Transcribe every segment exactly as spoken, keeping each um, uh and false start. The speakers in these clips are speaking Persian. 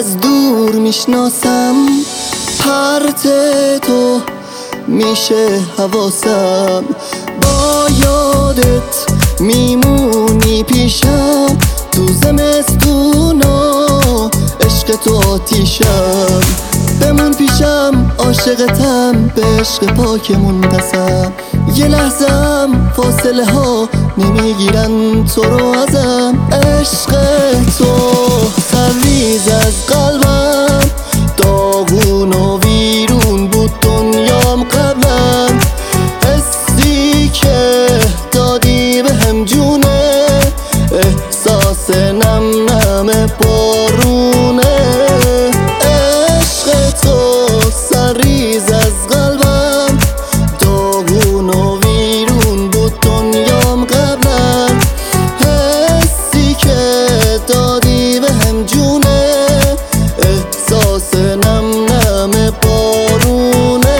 از دور میشناسم، پرت تو میشه حواسم، با یادت میمونی پیشم، تو زمستونا عشق تو آتیشم، بمون پیشم عاشقتم، به عشق پاکمون قسم، یه لحظم فاصله ها نمیگیرن تو رو ازم، عشق تو سرریز از قلبم، داغون و ویرون بود دنیام قبلم، حسی که دادی به هم جونه، احساس نم نم بارونه، عشق تو سرریز از قلبم، داغون و ویرون بود دنیام قبلا، حسی که دادی به هم جونه، احساس نم نم بارونه.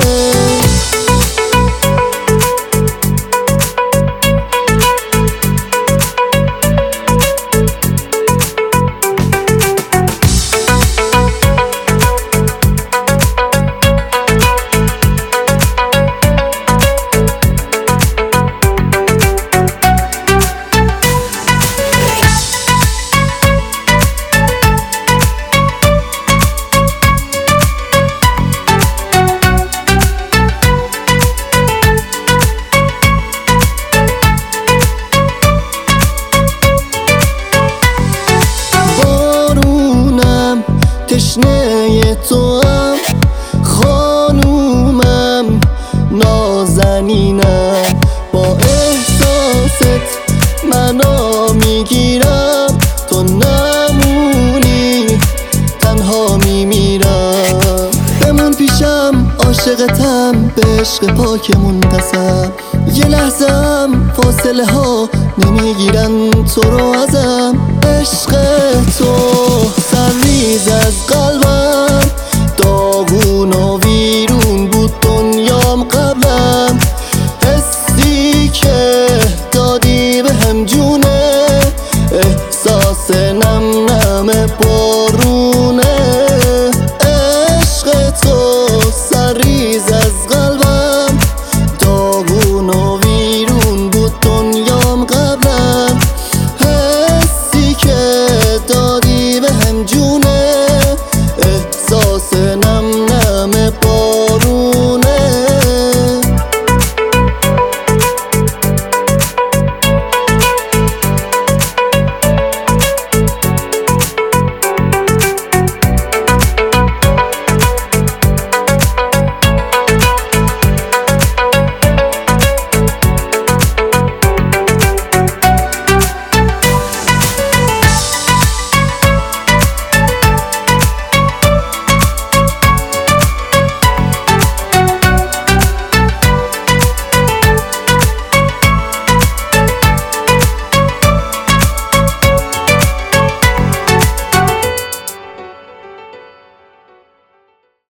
تشنه تو هم خانومم، نازنینم، با احساست منو میگیرم، تو نمونی تنها میمیرم، بمون پیشم عاشقتم، به عشق پاکمون قسم، یه لحظم فاصله ها نمیگیرن تو رو ازم، عشق تو سرریز از قلبم.